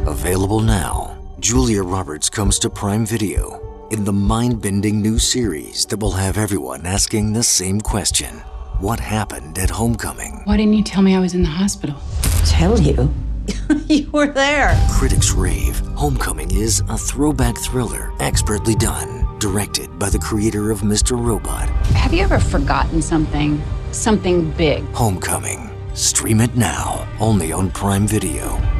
Available now. Julia Roberts comes to Prime Video in the mind-bending new series that will have everyone asking the same question. What happened at Homecoming? Why didn't you tell me I was in the hospital? Tell you? You were there. Critics rave. Homecoming is a throwback thriller, expertly done, directed by the creator of Mr. Robot. Have you ever forgotten something? Something big? Homecoming. Stream it now, only on Prime Video.